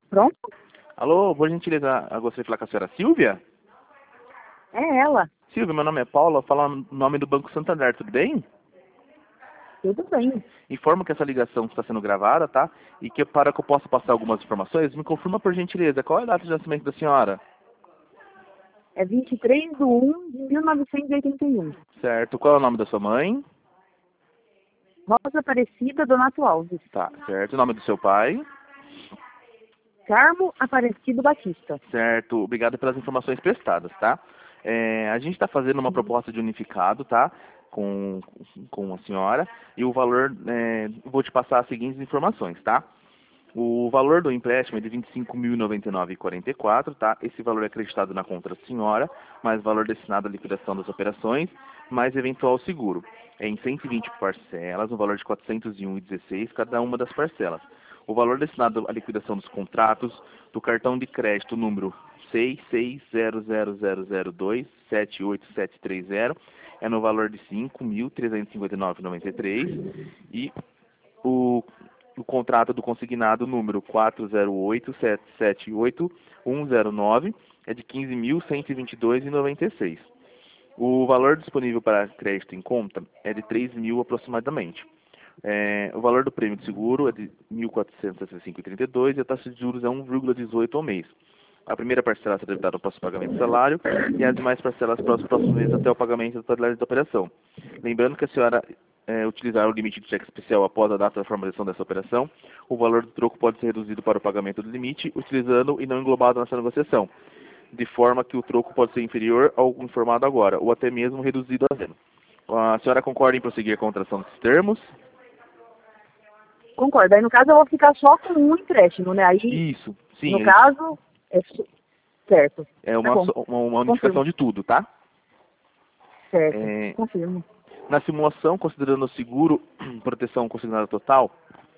Pronto? Alô, por gentileza, eu gostaria de falar com a senhora Silvia? É ela. Silvia, meu nome é Paula, falo em nome do Banco Santander, tudo bem? Tudo bem. Informo que essa ligação está sendo gravada, tá? E que para que eu possa passar algumas informações, me confirma por gentileza, qual é a data de nascimento da senhora? É 23/1/1981. Certo, qual é o nome da sua mãe? Rosa Aparecida Donato Alves. Tá, certo, o nome do seu pai? Carmo Aparecido Batista. Certo, obrigado pelas informações prestadas, tá? A gente está fazendo uma proposta de unificado, tá? Com a senhora, e o valor, vou te passar as seguintes informações, tá? O valor do empréstimo é de R$ 25.099,44, tá? Esse valor é acreditado na conta da senhora, mais valor destinado à liquidação das operações, mais eventual seguro. É em 120 parcelas, no valor de R$ 401,16 cada uma das parcelas. O valor destinado à liquidação dos contratos do cartão de crédito número 6600002787730 é no valor de R$ 5.359,93 e o contrato do consignado número 408778-109 é de R$ 15.122,96. O valor disponível para crédito em conta é de R$ 3.000 aproximadamente. O valor do prêmio de seguro é de R$ 1.465,32 e a taxa de juros é 1,18 ao mês. A primeira parcela será debitada no próximo pagamento do salário e as demais parcelas para os próximos meses até o pagamento da totalidade da operação. Lembrando que a senhora utilizar o limite de cheque especial após a data da formalização dessa operação, o valor do troco pode ser reduzido para o pagamento do limite, utilizando e não englobado nessa negociação, de forma que o troco pode ser inferior ao informado agora, ou até mesmo reduzido a zero. A senhora concorda em prosseguir com a contratação desses termos? Concordo. Aí, no caso, eu vou ficar só com um empréstimo, né? Aí, Isso, sim. no caso, certo. É Tá bom. uma unificação de tudo, tá? Certo. Confirmo. Na simulação, considerando o seguro, proteção consignada total,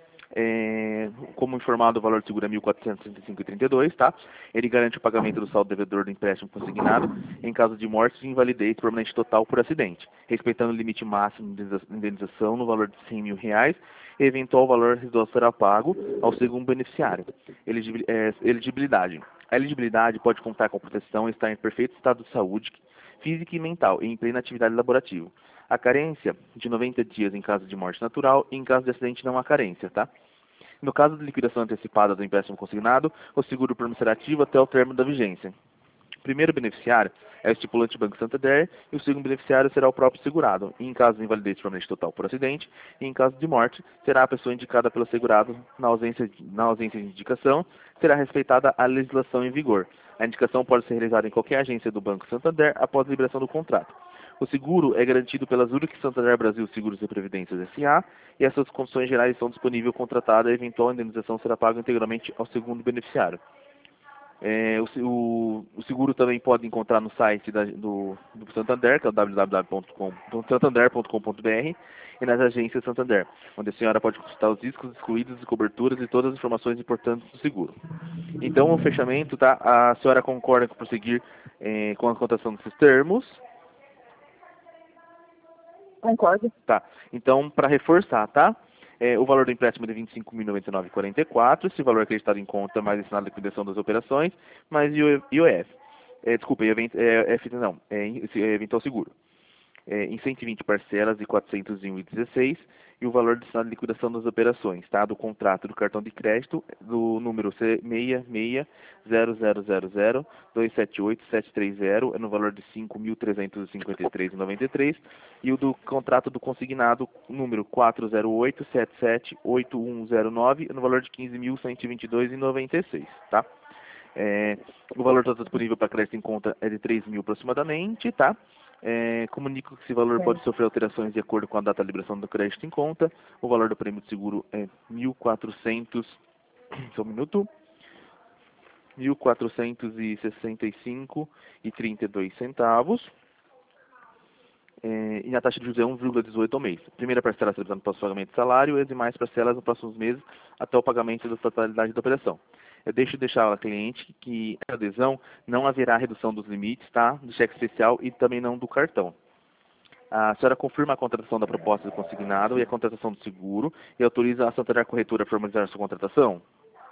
como informado, o valor do seguro é R$ 1.465,32, tá? Ele garante o pagamento do saldo devedor do empréstimo consignado em caso de morte e invalidez permanente total por acidente, respeitando o limite máximo de indenização no valor de R$ 100 mil e eventual valor residual será pago ao segundo beneficiário. Elegibilidade. A elegibilidade pode contar com proteção e estar em perfeito estado de saúde física e mental e em plena atividade laborativa. A carência de 90 dias em caso de morte natural e em caso de acidente não há carência, tá? No caso de liquidação antecipada do empréstimo consignado, o seguro permanecerá ativo até o término da vigência. O primeiro beneficiário é o estipulante Banco Santander e o segundo beneficiário será o próprio segurado. E em caso de invalidez permanente total por acidente e em caso de morte, será a pessoa indicada pelo segurado. Na ausência de indicação, será respeitada a legislação em vigor. A indicação pode ser realizada em qualquer agência do Banco Santander após a liberação do contrato. O seguro é garantido pela Zurich Santander Brasil Seguros e Previdências S.A. e essas condições gerais estão disponíveis contratada e a eventual indenização será paga integralmente ao segundo beneficiário. O seguro também pode encontrar no site do Santander, que é o www.santander.com.br, e nas agências Santander, onde a senhora pode consultar os riscos, excluídos e coberturas e todas as informações importantes do seguro. Então, o fechamento, tá? A senhora concorda com prosseguir com a cotação desses termos? Concordo. Tá. Então, para reforçar, tá? O valor do empréstimo é de R$ 25.099,44, esse valor acreditado em conta, mais destinado à liquidação das operações, mais IOF. Desculpa, eventual seguro. Em 120 parcelas de R$ 401,16 e o valor destinado à liquidação das operações, tá? Do contrato do cartão de crédito do número C66000278730 é no valor de R$ 5.353,93 e o do contrato do consignado número 4087788109 é no valor de R$ 15.122,96, tá? O valor total disponível para crédito em conta é de R$ 3.000 aproximadamente, tá? Comunico que esse valor pode sofrer alterações de acordo com a data da liberação do crédito em conta. O valor do prêmio de seguro é 1.400, só um minuto, 1.465,32 centavos. E a taxa de juros é 1,18 ao mês. Primeira parcela será no próximo pagamento de salário e as demais parcelas nos próximos meses até o pagamento da totalidade da operação. Eu deixar ao cliente que a adesão não haverá redução dos limites, tá? Do cheque especial e também não do cartão. A senhora confirma a contratação da proposta do consignado e a contratação do seguro e autoriza a Santander Corretora a formalizar a sua contratação?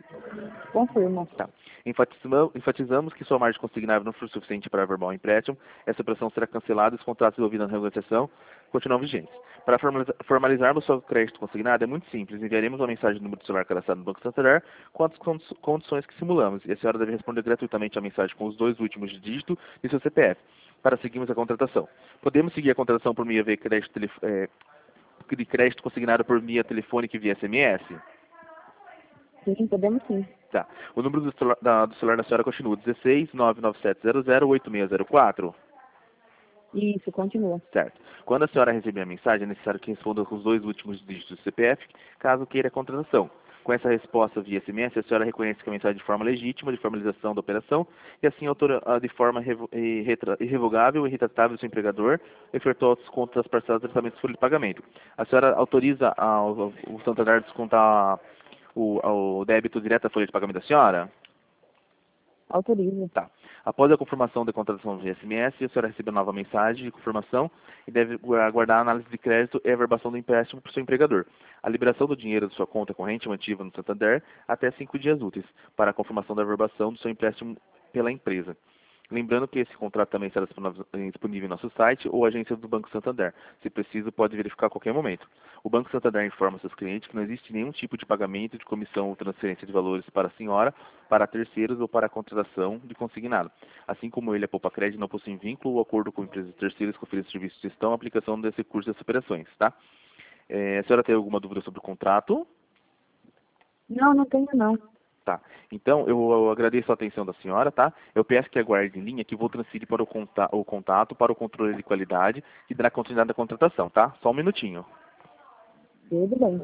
Confirmo. Tá. Enfatizamos que sua margem consignável não for suficiente para averbar o empréstimo. Essa operação será cancelada e os contratos envolvidos na renegociação continuam vigentes. Para formalizarmos seu crédito consignado, é muito simples. Enviaremos uma mensagem no número de celular cadastrado no Banco Santander com as condições que simulamos. E a senhora deve responder gratuitamente a mensagem com os 2 últimos dígitos de seu CPF para seguirmos a contratação. Podemos seguir a contratação por via de crédito consignado por via telefônica e via SMS? Sim, podemos sim. Tá. O número do celular da senhora continua 16 99700 8604. Isso, continua. Certo. Quando a senhora receber a mensagem, é necessário que responda com os 2 últimos dígitos do CPF, caso queira a contratação. Com essa resposta via SMS, a senhora reconhece que a mensagem de forma legítima de formalização da operação e assim autora de forma irrevogável e retratável do seu empregador efetuar os descontos das parcelas de tratamento de folha de pagamento. A senhora autoriza o Santander a descontar o débito direto da folha de pagamento da senhora? Autoriza. Tá. Após a confirmação da contratação via SMS, a senhora recebe a nova mensagem de confirmação e deve aguardar a análise de crédito e a averbação do empréstimo por seu empregador. A liberação do dinheiro de sua conta corrente mantiva no Santander até 5 dias úteis para a confirmação da averbação do seu empréstimo pela empresa. Lembrando que esse contrato também será disponível em nosso site ou agência do Banco Santander. Se preciso, pode verificar a qualquer momento. O Banco Santander informa seus clientes que não existe nenhum tipo de pagamento de comissão ou transferência de valores para a senhora, para terceiros ou para a contratação de consignado. Assim como ele, a Poupa Crédito, não possui vínculo ou acordo com empresas terceiras que oferecem serviços de gestão e aplicação desse curso dessas operações, tá? A senhora tem alguma dúvida sobre o contrato? Não, não tenho não. Tá. Então, eu agradeço a atenção da senhora, tá? Eu peço que aguarde em linha que vou transferir para o contato para o controle de qualidade e dará continuidade à contratação, tá? Só um minutinho. Tudo bem.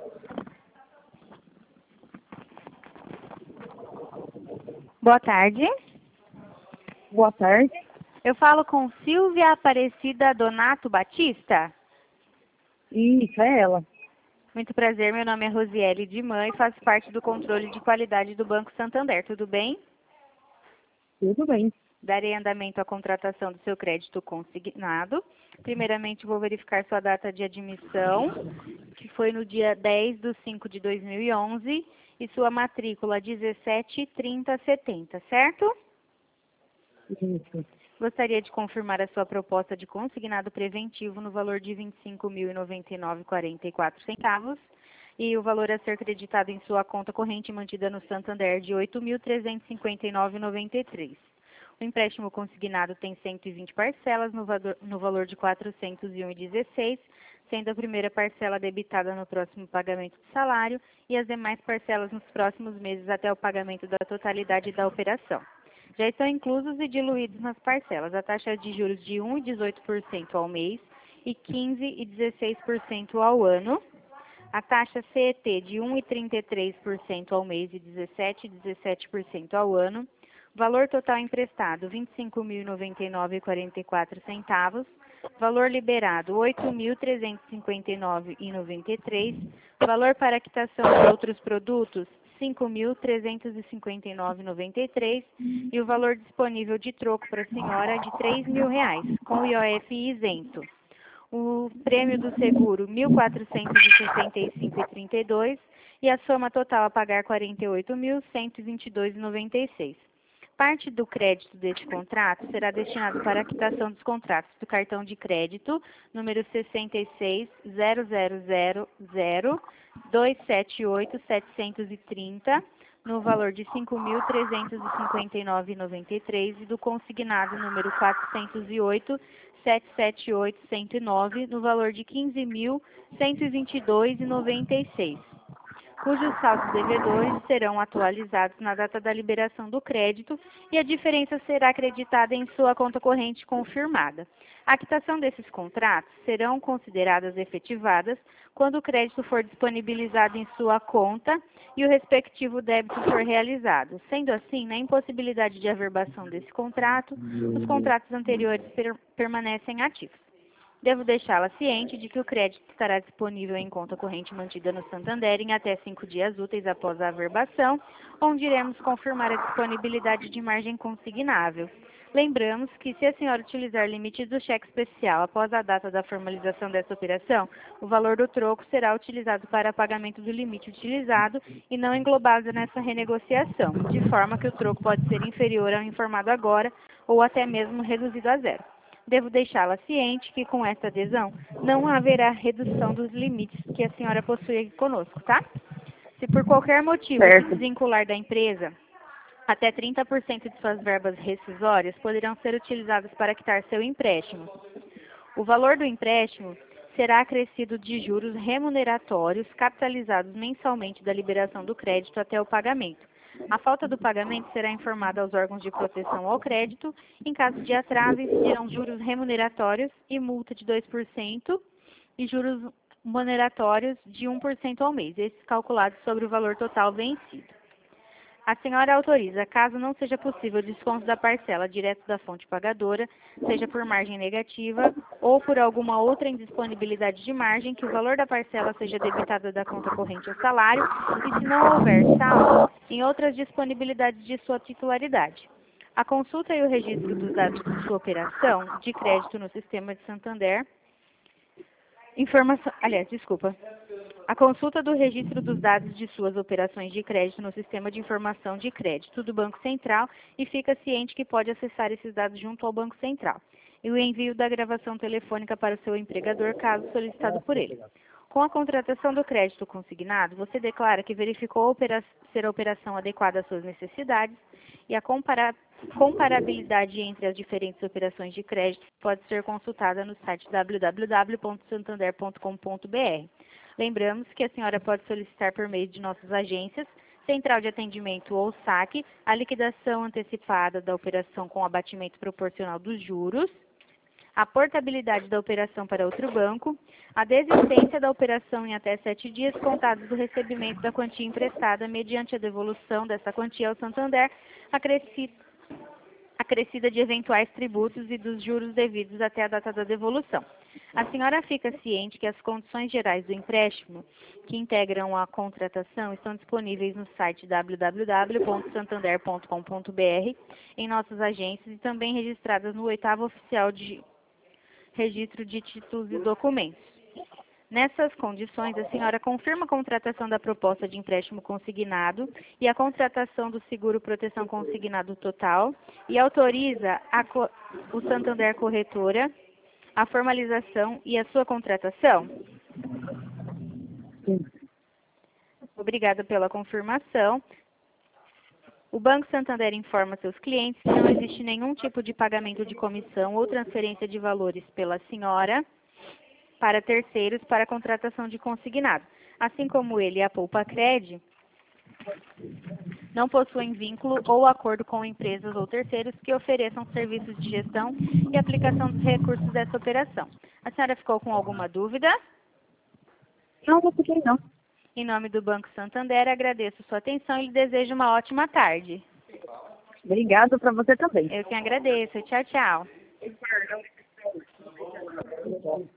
Boa tarde. Boa tarde. Eu falo com Silvia Aparecida Donato Batista. Isso, é ela. Muito prazer, meu nome é Rosiele de Mãe e faço parte do controle de qualidade do Banco Santander. Tudo bem? Tudo bem. Darei andamento à contratação do seu crédito consignado. Primeiramente, vou verificar sua data de admissão, que foi no dia 10/5/2011, e sua matrícula 173070, certo? Isso. Gostaria de confirmar a sua proposta de consignado preventivo no valor de R$ 25.099,44 e o valor a ser creditado em sua conta corrente mantida no Santander de R$ 8.359,93. O empréstimo consignado tem 120 parcelas no valor de R$ 401,16, sendo a primeira parcela debitada no próximo pagamento do salário e as demais parcelas nos próximos meses até o pagamento da totalidade da operação. Já estão inclusos e diluídos nas parcelas a taxa de juros de 1,18% ao mês e 15,16% ao ano, a taxa CET de 1,33% ao mês e 17,17% ao ano, valor total emprestado R$ 25.099,44, valor liberado R$ 8.359,93, valor para quitação de outros produtos R$ 5.359,93 e o valor disponível de troco para a senhora de R$ 3.000, com o IOF isento. O prêmio do seguro R$ 1.465,32 e a soma total a pagar R$ 48.122,96. Parte do crédito deste contrato será destinado para a quitação dos contratos do cartão de crédito número 66000278730 no valor de R$ 5.359,93 e do consignado número 408778109 no valor de R$ 15.122,96. Cujos saldos devedores serão atualizados na data da liberação do crédito e a diferença será acreditada em sua conta corrente confirmada. A quitação desses contratos serão consideradas efetivadas quando o crédito for disponibilizado em sua conta e o respectivo débito for realizado. Sendo assim, na impossibilidade de averbação desse contrato, os contratos anteriores permanecem ativos. Devo deixá-la ciente de que o crédito estará disponível em conta corrente mantida no Santander em até 5 dias úteis após a averbação, onde iremos confirmar a disponibilidade de margem consignável. Lembramos que, se a senhora utilizar limite do cheque especial após a data da formalização dessa operação, o valor do troco será utilizado para pagamento do limite utilizado e não englobado nessa renegociação, de forma que o troco pode ser inferior ao informado agora ou até mesmo reduzido a zero. Devo deixá-la ciente que, com esta adesão, não haverá redução dos limites que a senhora possui aqui conosco, tá? Se por qualquer motivo se desvincular da empresa, até 30% de suas verbas rescisórias poderão ser utilizadas para quitar seu empréstimo. O valor do empréstimo será acrescido de juros remuneratórios capitalizados mensalmente da liberação do crédito até o pagamento. A falta do pagamento será informada aos órgãos de proteção ao crédito. Em caso de atraso, incidirão juros remuneratórios e multa de 2% e juros moneratórios de 1% ao mês, esses calculados sobre o valor total vencido. A senhora autoriza, caso não seja possível o desconto da parcela direto da fonte pagadora, seja por margem negativa ou por alguma outra indisponibilidade de margem, que o valor da parcela seja debitado da conta corrente ao salário e, se não houver saldo, em outras disponibilidades de sua titularidade. A consulta e o registro dos dados de sua operação de crédito no sistema de Santander. A consulta do registro dos dados de suas operações de crédito no Sistema de Informação de Crédito do Banco Central e fica ciente que pode acessar esses dados junto ao Banco Central. E o envio da gravação telefônica para o seu empregador, caso solicitado por ele. Com a contratação do crédito consignado, você declara que verificou ser a operação adequada às suas necessidades e a comparabilidade entre as diferentes operações de crédito pode ser consultada no site www.santander.com.br. Lembramos que a senhora pode solicitar por meio de nossas agências, Central de Atendimento ou SAC, a liquidação antecipada da operação com abatimento proporcional dos juros, a portabilidade da operação para outro banco, a desistência da operação em até 7 dias contados do recebimento da quantia emprestada mediante a devolução dessa quantia ao Santander, acrescida de eventuais tributos e dos juros devidos até a data da devolução. A senhora fica ciente que as condições gerais do empréstimo que integram a contratação estão disponíveis no site www.santander.com.br, em nossas agências e também registradas no 8º Oficial de Registro de Títulos e Documentos. Nessas condições, a senhora confirma a contratação da proposta de empréstimo consignado e a contratação do seguro proteção consignado total e autoriza o Santander Corretora a formalização e a sua contratação? Sim. Obrigada pela confirmação. O Banco Santander informa seus clientes que não existe nenhum tipo de pagamento de comissão ou transferência de valores pela senhora para terceiros para a contratação de consignado. Assim como ele e a Poupa-Cred não possuem vínculo ou acordo com empresas ou terceiros que ofereçam serviços de gestão e aplicação dos recursos dessa operação. A senhora ficou com alguma dúvida? Não fiquei não. Em nome do Banco Santander, agradeço sua atenção e lhe desejo uma ótima tarde. Obrigado para você também. Eu que agradeço. Tchau, tchau.